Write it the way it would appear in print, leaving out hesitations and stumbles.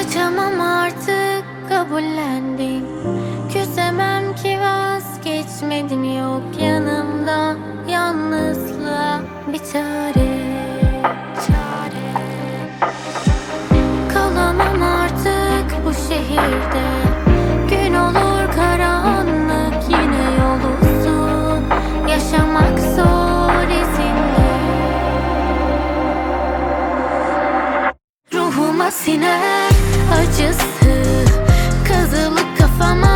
Kaçamam artık, kabullendim. Küsemem ki vazgeçmedim. Yok yanımda yalnızlığa bir çare. Kalamam artık bu şehirde. Gün olur karanlık, yine yol uzun. Yaşamak zor izinle. Ruhuma siner acısı, kazılı kafama